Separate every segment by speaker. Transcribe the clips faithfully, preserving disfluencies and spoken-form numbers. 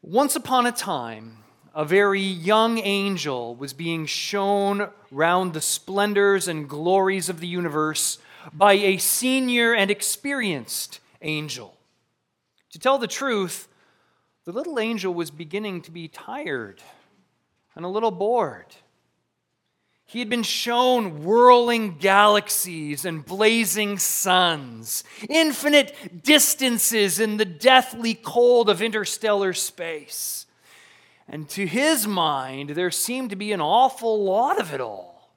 Speaker 1: Once upon a time, a very young angel was being shown round the splendors and glories of the universe by a senior and experienced angel. To tell the truth, the little angel was beginning to be tired and a little bored. He had been shown whirling galaxies and blazing suns, infinite distances in the deathly cold of interstellar space. And to his mind, there seemed to be an awful lot of it all.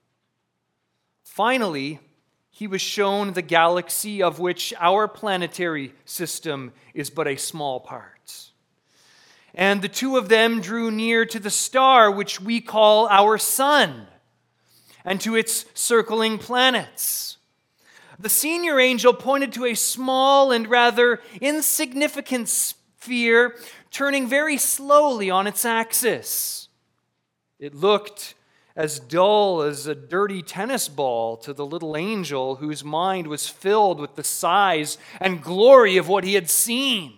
Speaker 1: Finally, he was shown the galaxy of which our planetary system is but a small part. And the two of them drew near to the star which we call our sun, and to its circling planets. The senior angel pointed to a small and rather insignificant sphere turning very slowly on its axis. It looked as dull as a dirty tennis ball to the little angel, whose mind was filled with the size and glory of what he had seen.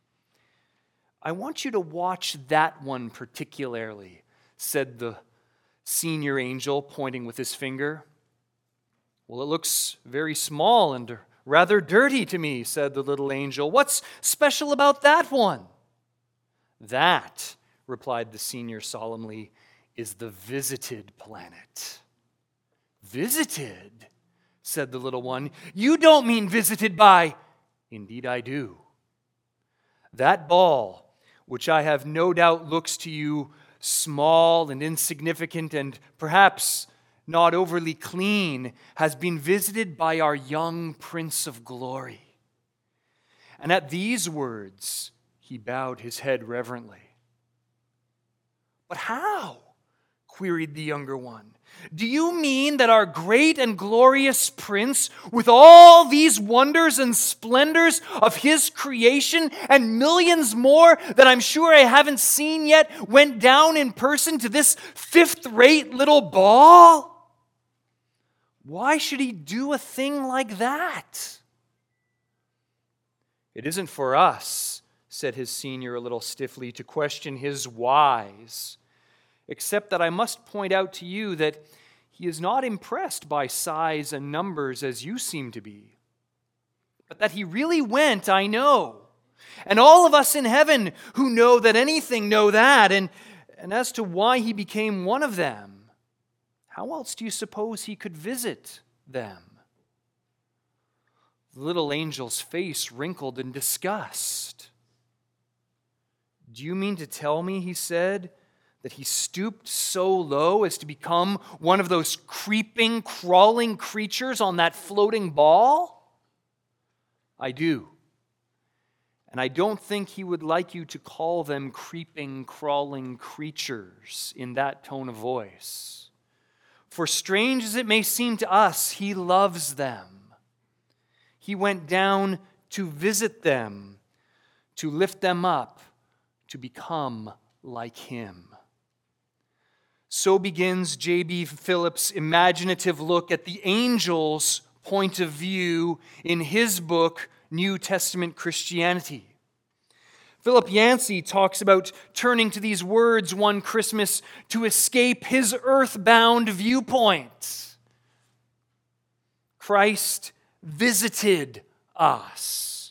Speaker 1: "I want you to watch that one particularly," said the senior angel, pointing with his finger. "Well, it looks very small and rather dirty to me," said the little angel. "What's special about that one?" "That," replied the senior solemnly, "is the visited planet." "Visited?" said the little one. "You don't mean visited by—" "Indeed I do. That ball, which I have no doubt looks to you small and insignificant and perhaps not overly clean, has been visited by our young Prince of Glory." And at these words, he bowed his head reverently. "But how?" queried the younger one. "Do you mean that our great and glorious Prince, with all these wonders and splendors of his creation and millions more that I'm sure I haven't seen yet, went down in person to this fifth-rate little ball? Why should he do a thing like that?" "It isn't for us," said his senior a little stiffly, "to question his whys, except that I must point out to you that he is not impressed by size and numbers as you seem to be. But that he really went, I know. And all of us in heaven who know that anything know that. And, and as to why he became one of them, how else do you suppose he could visit them?" The little angel's face wrinkled in disgust. "Do you mean to tell me," he said, "that he stooped so low as to become one of those creeping, crawling creatures on that floating ball?" "I do. And I don't think he would like you to call them creeping, crawling creatures in that tone of voice. For strange as it may seem to us, he loves them. He went down to visit them, to lift them up, to become like him." So begins J B Phillips' imaginative look at the angel's point of view in his book, New Testament Christianity. Philip Yancey talks about turning to these words one Christmas to escape his earthbound viewpoint. Christ visited us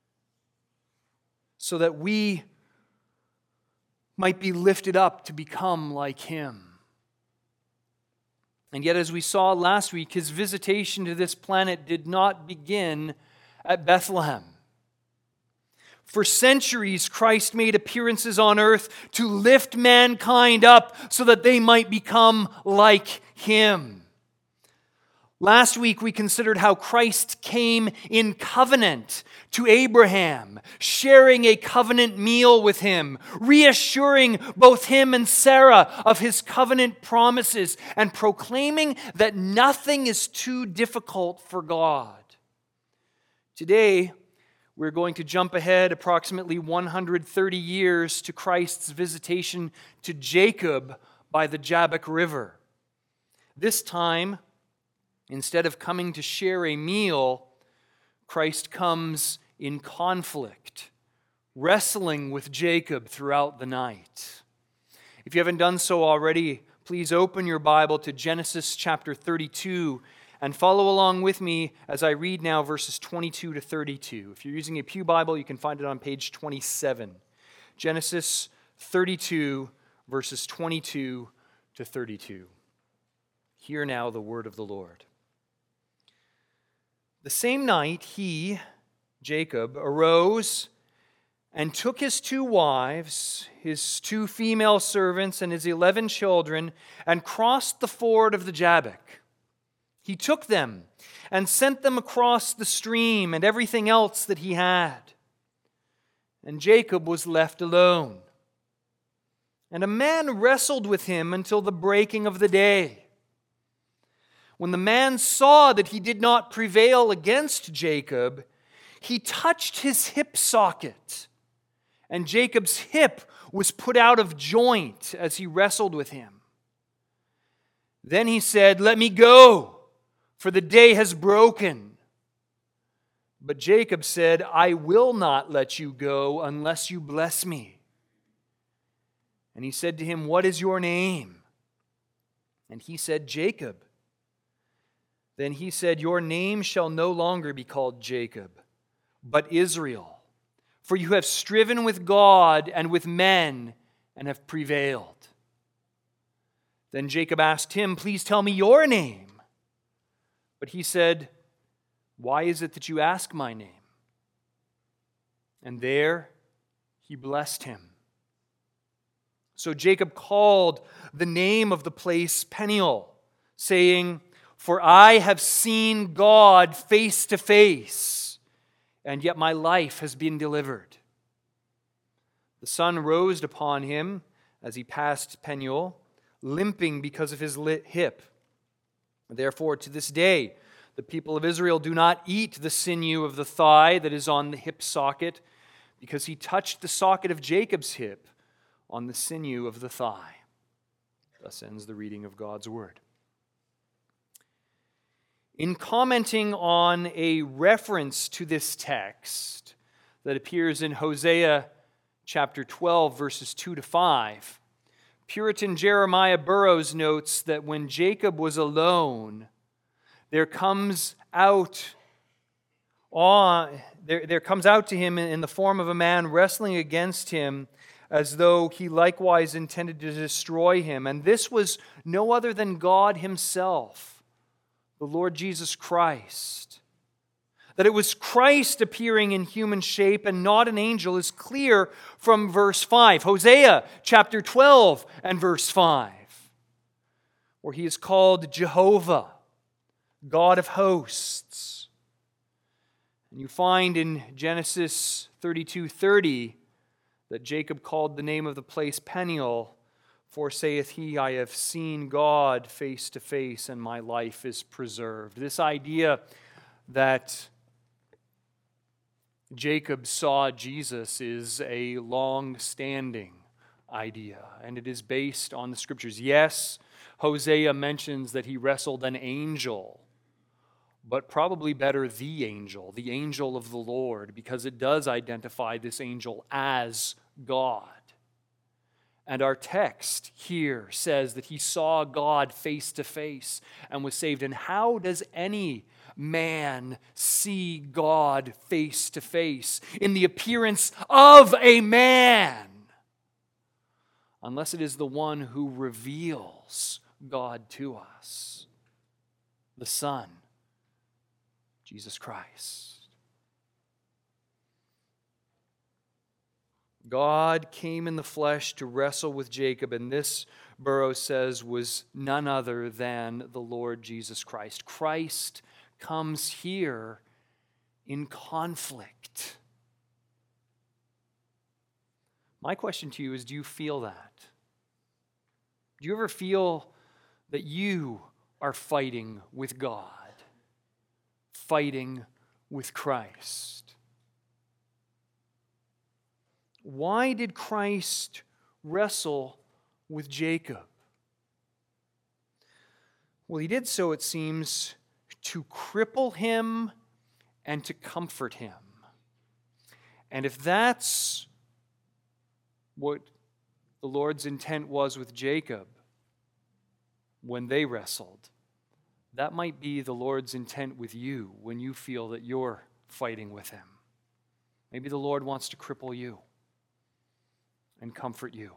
Speaker 1: so that we might be lifted up to become like him. And yet, as we saw last week, his visitation to this planet did not begin at Bethlehem. For centuries, Christ made appearances on earth to lift mankind up so that they might become like him. Last week, we considered how Christ came in covenant to Abraham, sharing a covenant meal with him, reassuring both him and Sarah of his covenant promises, and proclaiming that nothing is too difficult for God. Today, we're going to jump ahead approximately one hundred thirty years to Christ's visitation to Jacob by the Jabbok River. This time, instead of coming to share a meal, Christ comes in conflict wrestling with Jacob throughout the night. If you haven't done so already, please open your Bible to Genesis chapter thirty-two and follow along with me as I read now verses twenty-two to thirty-two. If you're using a Pew Bible, you can find it on page twenty-seven. Genesis thirty-two, verses twenty-two to thirty-two. Hear now the word of the Lord. The same night he, Jacob, arose and took his two wives, his two female servants, and his eleven children, and crossed the ford of the Jabbok. He took them and sent them across the stream and everything else that he had. And Jacob was left alone. And a man wrestled with him until the breaking of the day. When the man saw that he did not prevail against Jacob, he touched his hip socket, and Jacob's hip was put out of joint as he wrestled with him. Then he said, "Let me go, for the day has broken." But Jacob said, "I will not let you go unless you bless me." And he said to him, "What is your name?" And he said, "Jacob." Then he said, "Your name shall no longer be called Jacob, but Israel, for you have striven with God and with men and have prevailed." Then Jacob asked him, "Please tell me your name." But he said, "Why is it that you ask my name?" And there he blessed him. So Jacob called the name of the place Peniel, saying, "For I have seen God face to face, and yet my life has been delivered." The sun rose upon him as he passed Peniel, limping because of his hip. Therefore, to this day, the people of Israel do not eat the sinew of the thigh that is on the hip socket, because he touched the socket of Jacob's hip on the sinew of the thigh. Thus ends the reading of God's word. In commenting on a reference to this text that appears in Hosea chapter twelve, verses two to five, Puritan Jeremiah Burroughs notes that when Jacob was alone, there comes out on, there, there comes out to him in the form of a man wrestling against him as though he likewise intended to destroy him. And this was no other than God himself, the Lord Jesus Christ. That it was Christ appearing in human shape and not an angel is clear from verse five. Hosea chapter twelve and verse five, where he is called Jehovah, God of hosts. And you find in Genesis thirty-two thirty that Jacob called the name of the place Peniel, for saith he, "I have seen God face to face, and my life is preserved." This idea that Jacob saw Jesus is a long-standing idea, and it is based on the Scriptures. Yes, Hosea mentions that he wrestled an angel, but probably better the angel, the angel of the Lord, because it does identify this angel as God. And our text here says that he saw God face to face and was saved. And how does any man see God face to face in the appearance of a man? Unless it is the one who reveals God to us, the Son, Jesus Christ. God came in the flesh to wrestle with Jacob, and this, Burroughs says, was none other than the Lord Jesus Christ. Christ comes here in conflict. My question to you is, do you feel that? Do you ever feel that you are fighting with God, fighting with Christ? Why did Christ wrestle with Jacob? Well, he did so, it seems, to cripple him and to comfort him. And if that's what the Lord's intent was with Jacob when they wrestled, that might be the Lord's intent with you when you feel that you're fighting with him. Maybe the Lord wants to cripple you and comfort you.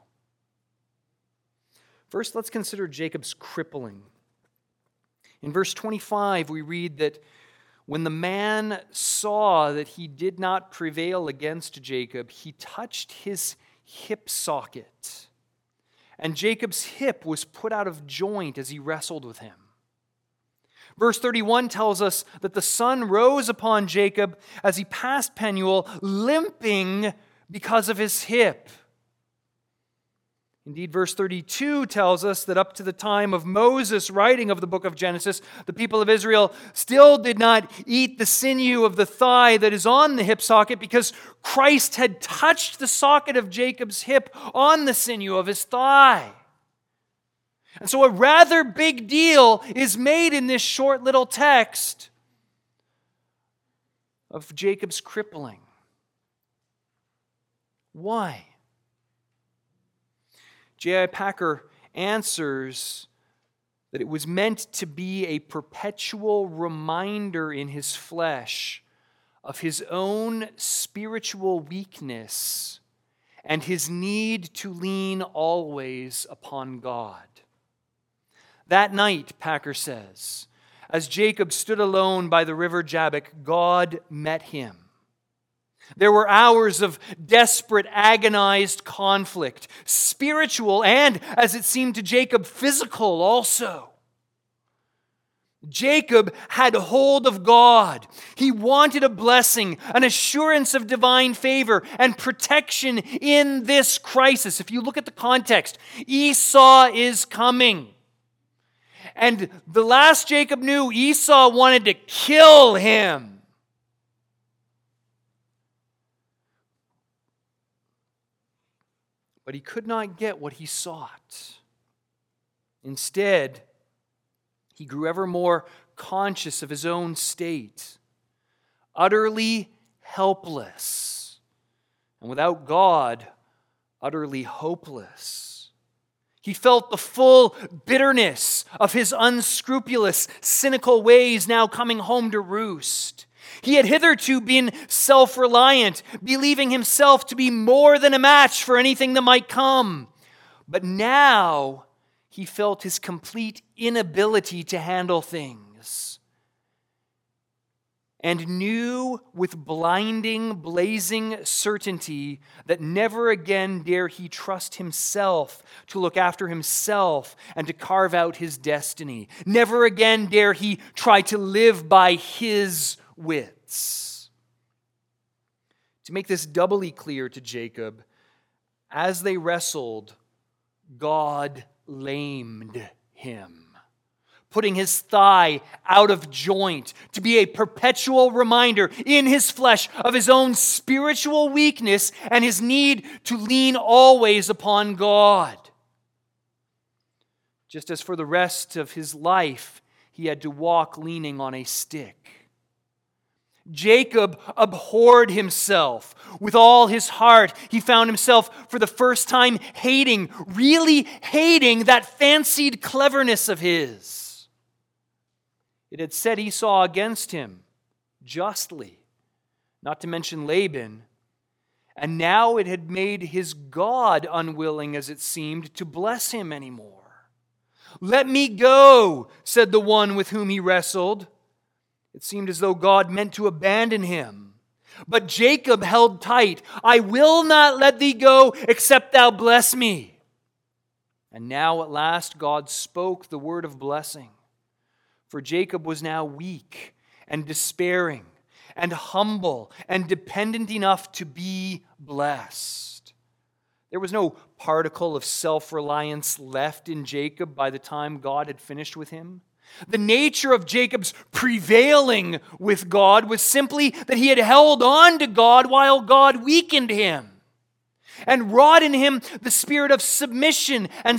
Speaker 1: First, let's consider Jacob's crippling. In verse twenty-five, we read that when the man saw that he did not prevail against Jacob, he touched his hip socket. And Jacob's hip was put out of joint as he wrestled with him. Verse thirty-one tells us that the sun rose upon Jacob as he passed Penuel, limping because of his hip. Indeed, verse thirty-two tells us that up to the time of Moses' writing of the book of Genesis, the people of Israel still did not eat the sinew of the thigh that is on the hip socket because Christ had touched the socket of Jacob's hip on the sinew of his thigh. And so a rather big deal is made in this short little text of Jacob's crippling. Why? J I Packer answers that it was meant to be a perpetual reminder in his flesh of his own spiritual weakness and his need to lean always upon God. That night, Packer says, as Jacob stood alone by the river Jabbok, God met him. There were hours of desperate, agonized conflict, spiritual and, as it seemed to Jacob, physical also. Jacob had hold of God. He wanted a blessing, an assurance of divine favor and protection in this crisis. If you look at the context, Esau is coming. And the last Jacob knew, Esau wanted to kill him. But he could not get what he sought. Instead, he grew ever more conscious of his own state, utterly helpless, and without God, utterly hopeless. He felt the full bitterness of his unscrupulous, cynical ways now coming home to roost. He had hitherto been self-reliant, believing himself to be more than a match for anything that might come. But now he felt his complete inability to handle things and knew with blinding, blazing certainty that never again dare he trust himself to look after himself and to carve out his destiny. Never again dare he try to live by his wits. To make this doubly clear to Jacob, as they wrestled, God lamed him, putting his thigh out of joint to be a perpetual reminder in his flesh of his own spiritual weakness and his need to lean always upon God. Just as for the rest of his life, he had to walk leaning on a stick. Jacob abhorred himself with all his heart. He found himself for the first time hating, really hating that fancied cleverness of his. It had set Esau against him, justly, not to mention Laban. And now it had made his God unwilling, as it seemed, to bless him anymore. "Let me go," said the one with whom he wrestled. It seemed as though God meant to abandon him. But Jacob held tight. "I will not let thee go except thou bless me." And now at last God spoke the word of blessing. For Jacob was now weak and despairing and humble and dependent enough to be blessed. There was no particle of self-reliance left in Jacob by the time God had finished with him. The nature of Jacob's prevailing with God was simply that he had held on to God while God weakened him and wrought in him the spirit of submission and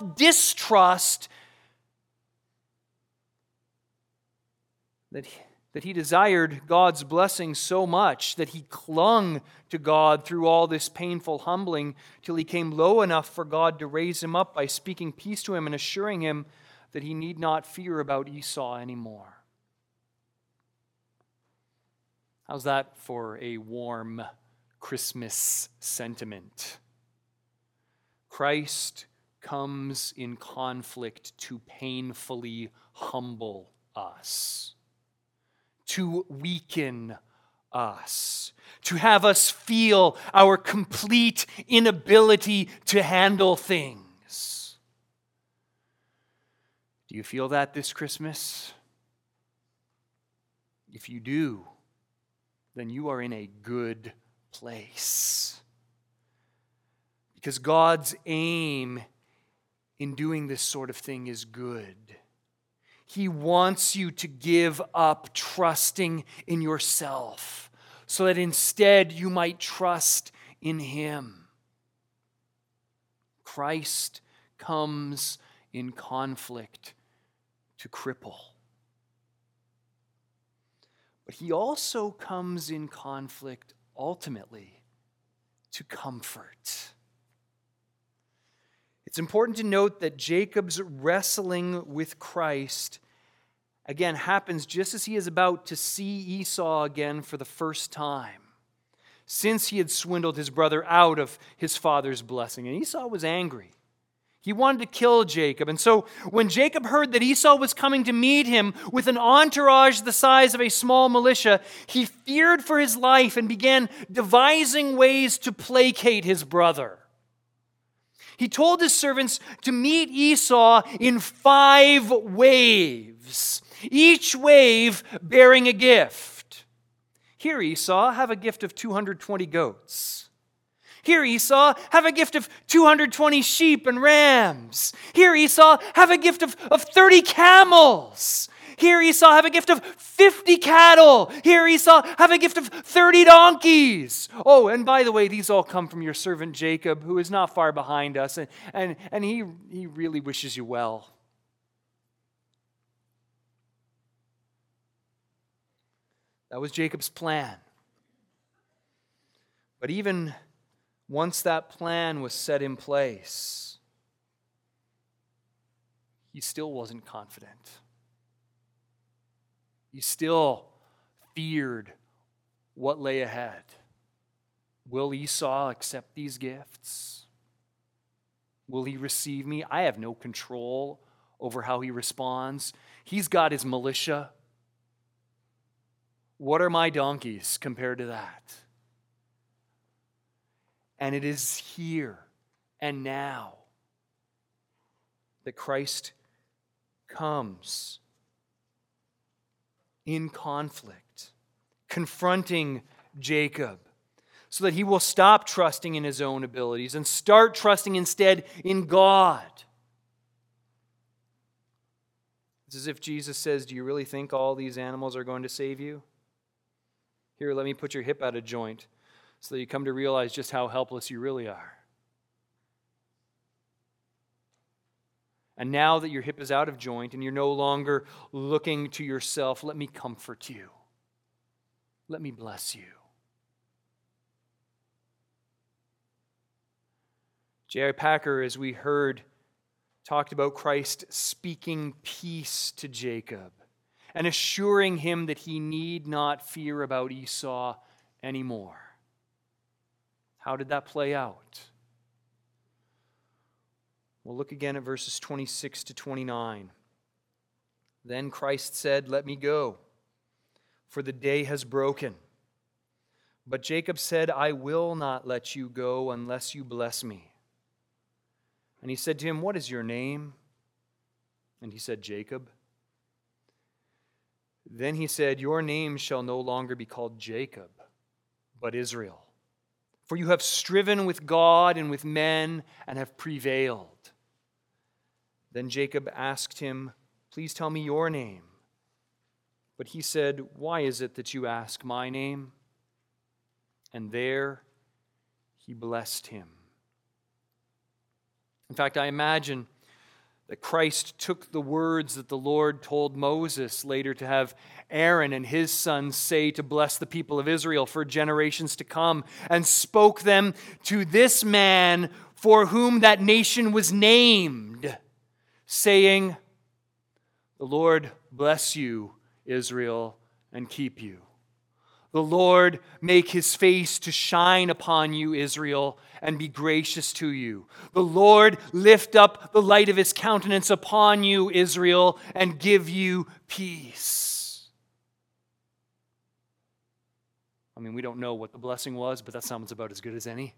Speaker 1: self-distrust that that he desired God's blessing so much that he clung to God through all this painful humbling till he came low enough for God to raise him up by speaking peace to him and assuring him that he need not fear about Esau anymore. How's that for a warm Christmas sentiment? Christ comes in conflict to painfully humble us, to weaken us, to have us feel our complete inability to handle things. Do you feel that this Christmas? If you do, then you are in a good place. Because God's aim in doing this sort of thing is good. He wants you to give up trusting in yourself so that instead you might trust in Him. Christ comes in conflict to cripple. But He also comes in conflict ultimately to comfort. It's important to note that Jacob's wrestling with Christ, again, happens just as he is about to see Esau again for the first time, since he had swindled his brother out of his father's blessing. And Esau was angry. He wanted to kill Jacob. And so when Jacob heard that Esau was coming to meet him with an entourage the size of a small militia, he feared for his life and began devising ways to placate his brother. He told his servants to meet Esau in five waves, each wave bearing a gift. Here, Esau, have a gift of two hundred twenty goats. Here, Esau, have a gift of two hundred twenty sheep and rams. Here, Esau, have a gift of, of thirty camels. Here, Esau, have a gift of fifty cattle. Here, Esau, have a gift of thirty donkeys. Oh, and by the way, these all come from your servant Jacob, who is not far behind us, and, and, and he, he really wishes you well. That was Jacob's plan. But even once that plan was set in place, he still wasn't confident. He still feared what lay ahead. Will Esau accept these gifts? Will he receive me? I have no control over how he responds. He's got his militia. What are my donkeys compared to that? And it is here and now that Christ comes in conflict, confronting Jacob, so that he will stop trusting in his own abilities and start trusting instead in God. It's as if Jesus says, do you really think all these animals are going to save you? Here, let me put your hip out of joint so that you come to realize just how helpless you really are. And now that your hip is out of joint and you're no longer looking to yourself, let me comfort you. Let me bless you. J I Packer, as we heard, talked about Christ speaking peace to Jacob and assuring him that he need not fear about Esau anymore. How did that play out? We'll look again at verses twenty-six to twenty-nine. Then Christ said, let me go, for the day has broken. But Jacob said, I will not let you go unless you bless me. And he said to him, what is your name? And he said, Jacob. Then he said, your name shall no longer be called Jacob, but Israel. For you have striven with God and with men and have prevailed. Then Jacob asked him, please tell me your name. But he said, why is it that you ask my name? And there he blessed him. In fact, I imagine that Christ took the words that the Lord told Moses later to have Aaron and his sons say to bless the people of Israel for generations to come, and spoke them to this man for whom that nation was named, saying, "The Lord bless you, Israel, and keep you. The Lord make his face to shine upon you, Israel, and be gracious to you. The Lord lift up the light of his countenance upon you, Israel, and give you peace." I mean, we don't know what the blessing was, but that sounds about as good as any.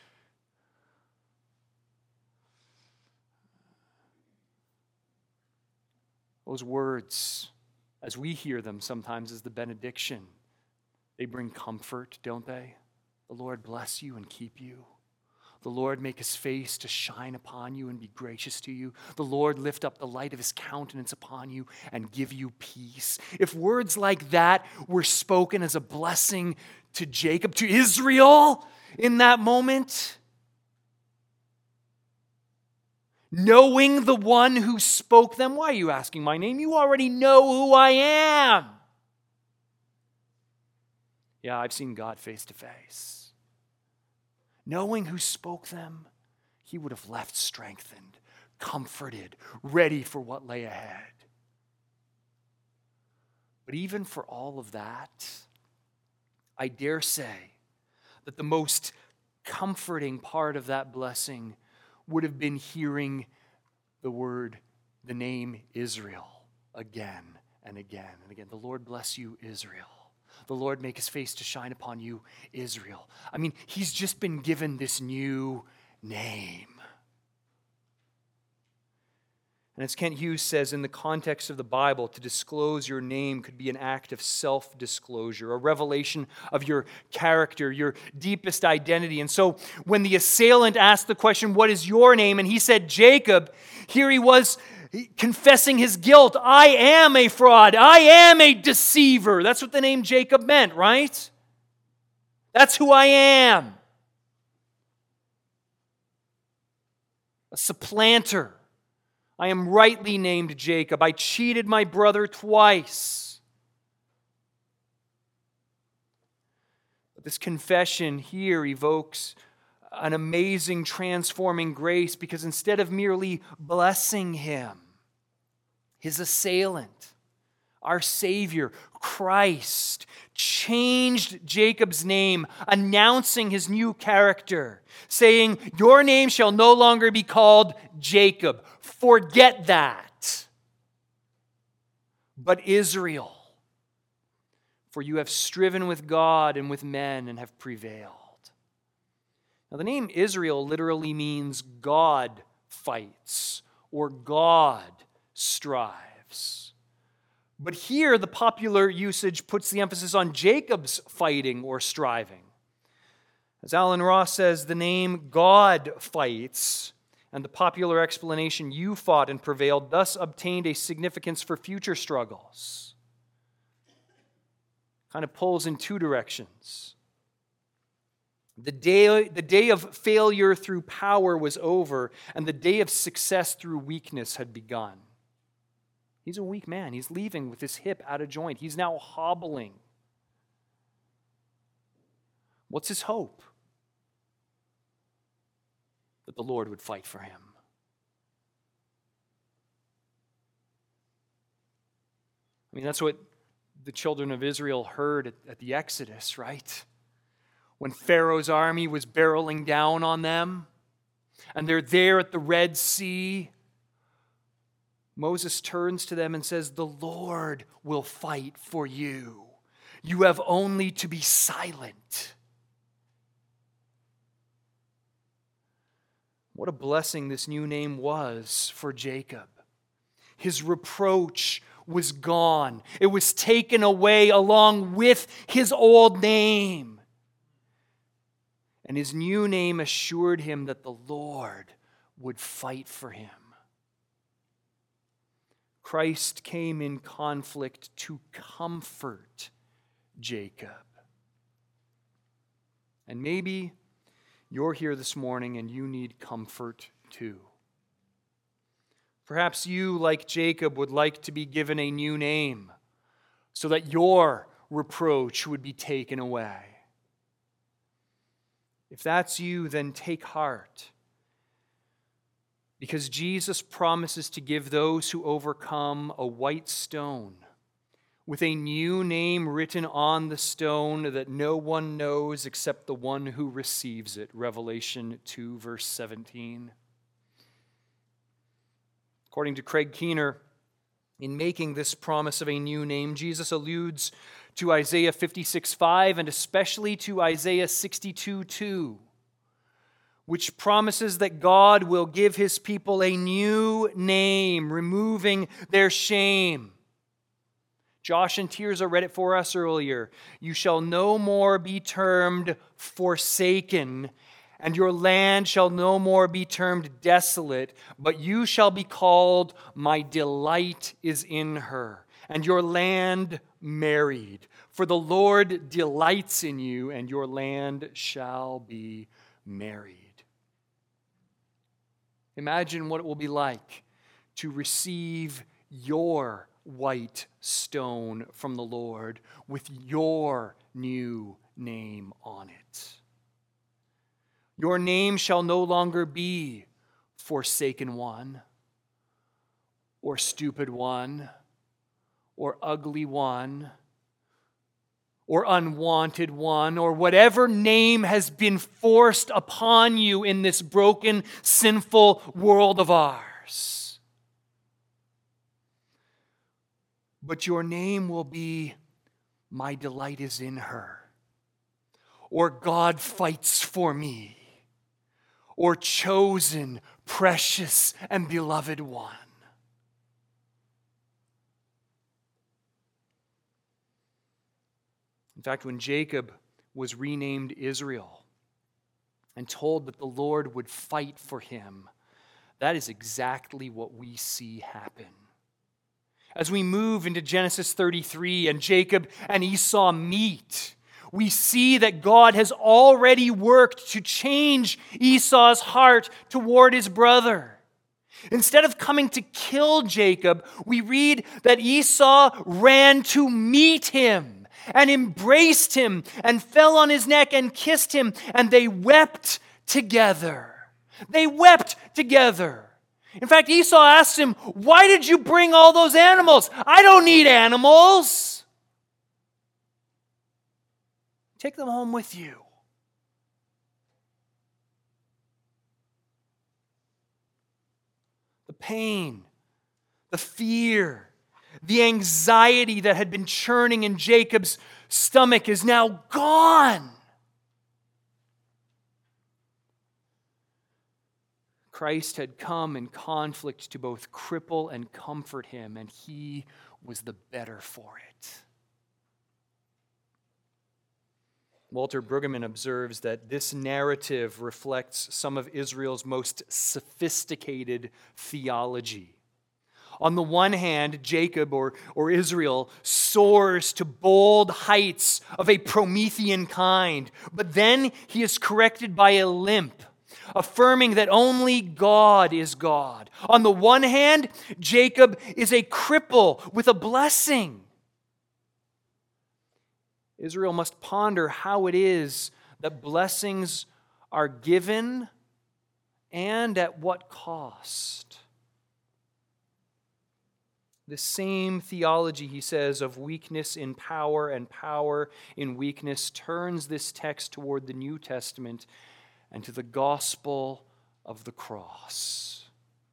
Speaker 1: Those words, as we hear them sometimes as the benediction, they bring comfort, don't they? The Lord bless you and keep you. The Lord make his face to shine upon you and be gracious to you. The Lord lift up the light of his countenance upon you and give you peace. If words like that were spoken as a blessing to Jacob, to Israel in that moment, knowing the one who spoke them, why are you asking my name? You already know who I am. Yeah, I've seen God face to face. Knowing who spoke them, he would have left strengthened, comforted, ready for what lay ahead. But even for all of that, I dare say that the most comforting part of that blessing would have been hearing the word, the name Israel, again and again and again. The Lord bless you, Israel. The Lord make his face to shine upon you, Israel. I mean, he's just been given this new name. And as Kent Hughes says, in the context of the Bible, to disclose your name could be an act of self-disclosure, a revelation of your character, your deepest identity. And so when the assailant asked the question, "What is your name?" and he said, "Jacob," here he was confessing his guilt. I am a fraud. I am a deceiver. That's what the name Jacob meant, right? That's who I am. A supplanter. I am rightly named Jacob. I cheated my brother twice. But this confession here evokes an amazing transforming grace, because instead of merely blessing him, his assailant, our Savior, Christ, changed Jacob's name, announcing his new character, saying, "Your name shall no longer be called Jacob. Forget that. But Israel, for you have striven with God and with men and have prevailed." Now, the name Israel literally means God fights or God strives. But here, the popular usage puts the emphasis on Jacob's fighting or striving. As Alan Ross says, the name God fights and the popular explanation "you fought and prevailed" thus obtained a significance for future struggles. Kind of pulls in two directions. The day, the day of failure through power was over, and the day of success through weakness had begun. He's a weak man. He's leaving with his hip out of joint. He's now hobbling. What's his hope? That the Lord would fight for him. I mean, that's what the children of Israel heard at, at the Exodus, right? When Pharaoh's army was barreling down on them, and they're there at the Red Sea, Moses turns to them and says, "The Lord will fight for you. You have only to be silent." What a blessing this new name was for Jacob. His reproach was gone. It was taken away along with his old name. And his new name assured him that the Lord would fight for him. Christ came in conflict to comfort Jacob. And maybe you're here this morning and you need comfort too. Perhaps you, like Jacob, would like to be given a new name so that your reproach would be taken away. If that's you, then take heart, because Jesus promises to give those who overcome a white stone with a new name written on the stone that no one knows except the one who receives it. Revelation two, verse seventeen. According to Craig Keener, in making this promise of a new name, Jesus alludes to Isaiah fifty-six five and especially to Isaiah sixty-two two, which promises that God will give his people a new name, removing their shame. Josh and Tirza read it for us earlier. You shall no more be termed forsaken, and your land shall no more be termed desolate, but you shall be called, my delight is in her, and your land married. For the Lord delights in you, and your land shall be married. Imagine what it will be like to receive your white stone from the Lord with your new name on it. Your name shall no longer be forsaken one, or stupid one, or ugly one, or unwanted one, or whatever name has been forced upon you in this broken, sinful world of ours. But your name will be, my delight is in her, or God fights for me, or chosen, precious, and beloved one. In fact, when Jacob was renamed Israel and told that the Lord would fight for him, that is exactly what we see happen. As we move into Genesis thirty-three and Jacob and Esau meet, we see that God has already worked to change Esau's heart toward his brother. Instead of coming to kill Jacob, we read that Esau ran to meet him and embraced him and fell on his neck and kissed him, and they wept together. They wept together. In fact, Esau asked him, "Why did you bring all those animals? I don't need animals. Take them home with you." The pain, the fear, the anxiety that had been churning in Jacob's stomach is now gone. Christ had come in conflict to both cripple and comfort him, and he was the better for it. Walter Brueggemann observes that this narrative reflects some of Israel's most sophisticated theology. On the one hand, Jacob, or, or Israel, soars to bold heights of a Promethean kind, but then he is corrected by a limp, affirming that only God is God. On the one hand, Jacob is a cripple with a blessing. Israel must ponder how it is that blessings are given and at what cost. The same theology, he says, of weakness in power and power in weakness turns this text toward the New Testament and to the gospel of the cross.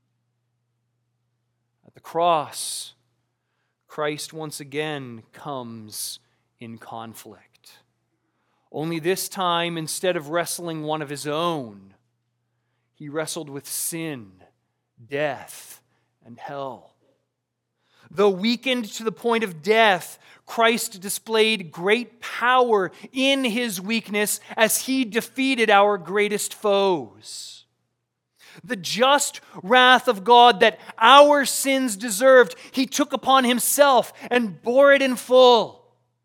Speaker 1: At the cross, Christ once again comes in conflict. Only this time, instead of wrestling one of his own, he wrestled with sin, death, and hell. Though weakened to the point of death, Christ displayed great power in his weakness as he defeated our greatest foes. The just wrath of God that our sins deserved, he took upon himself and bore it in full.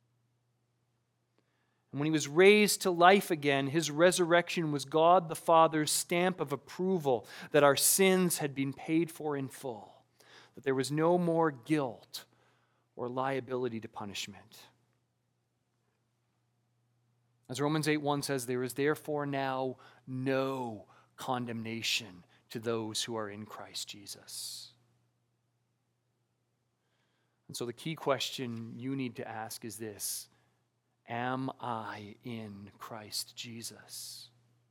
Speaker 1: And when he was raised to life again, his resurrection was God the Father's stamp of approval that our sins had been paid for in full. that there was no more guilt or liability to punishment. As Romans eight one says, there is therefore now no condemnation to those who are in Christ Jesus. And so the key question you need to ask is this: am I in Christ Jesus?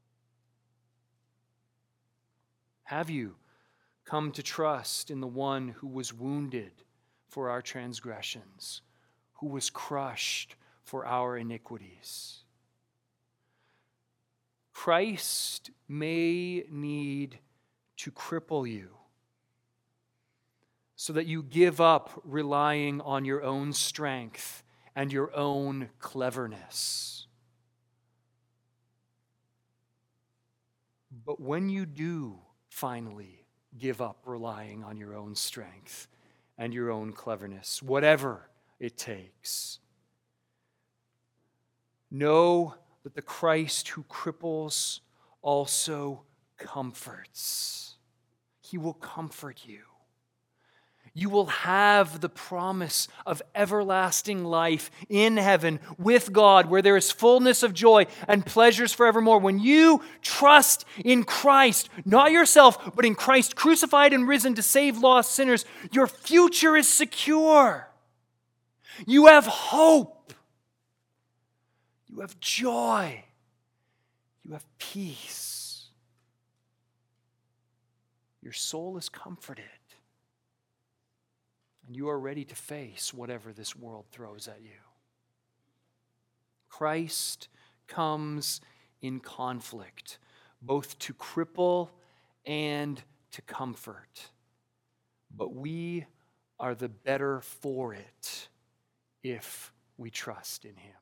Speaker 1: Have you come to trust in the one who was wounded for our transgressions, who was crushed for our iniquities? Christ may need to cripple you so that you give up relying on your own strength and your own cleverness. But when you do finally give up relying on your own strength and your own cleverness, whatever it takes, know that the Christ who cripples also comforts. He will comfort you. You will have the promise of everlasting life in heaven with God, where there is fullness of joy and pleasures forevermore. When you trust in Christ, not yourself, but in Christ crucified and risen to save lost sinners, your future is secure. You have hope. You have joy. You have peace. Your soul is comforted. And you are ready to face whatever this world throws at you. Christ comes in conflict, both to cripple and to comfort. But we are the better for it if we trust in him.